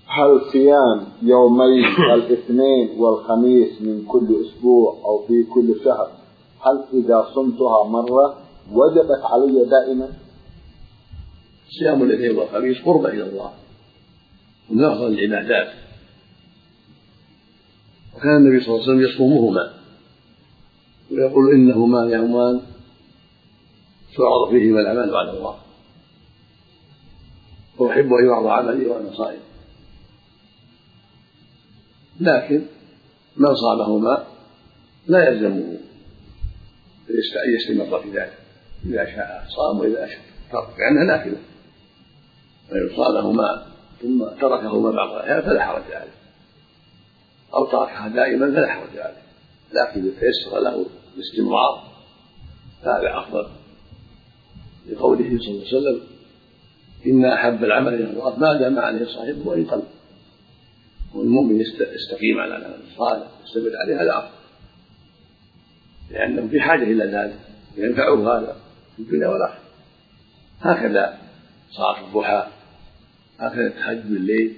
هل صيام يومي الاثنين والخميس من كل أسبوع أو في كل شهر، هل إذا صمتها مرة وجبت علي دائما؟ صيام الاثنين والخميس قربة إلى الله ومن أفضل العبادات، وكان النبي صلى الله عليه وسلم يصومهما ويقول إنهما يومان تعرض فيهما الأعمال على الله، وأحب أن يعرض عملي وأنا صائم. لكن من صامهما لا يلزمه أن يستمر في ذلك، إذا شاء صام وإذا شاء ترك، لأنها نافلة. وإن صامهما ثم تركهما بعض الأحيان فلا حرج عليه، أو تركها دائما فلا حرج عليه، لكن إذا تيسر له الاستمرار هذا أفضل، لقوله صلى الله عليه وسلم: إن أحب العمل إلى الله ما دام عليه صاحبه وإن قل. والمؤمن يستقيم على العمل الصالح يستمر عليه، هذا أفضل، لأنه في حاجة إلى ذلك ينفعه هذا في الدنيا والآخرة. هكذا صلاة الضحى، هكذا التهجد بالليل،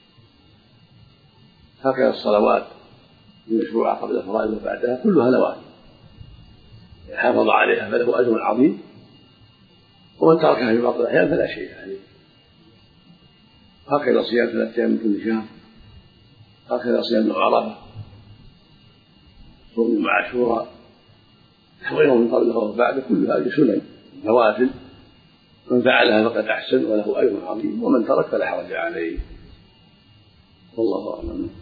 هكذا الصلوات المشروعة قبل الفرائض وبعدها كلها نوافل، حافظ عليها فله أجر عظيم، ومن تركها في بعض الأحيان فلا شيء عليه. هكذا صيام 3 أيام من كل شهر، هكذا صيام عرفة، صوم يوم عاشوراء، وغيره من قبله وبعده، كل هذه سنن نوافل، من فعلها فقد أحسن وله أجر عظيم، ومن ترك فلا حرج عليه. والله أعلم.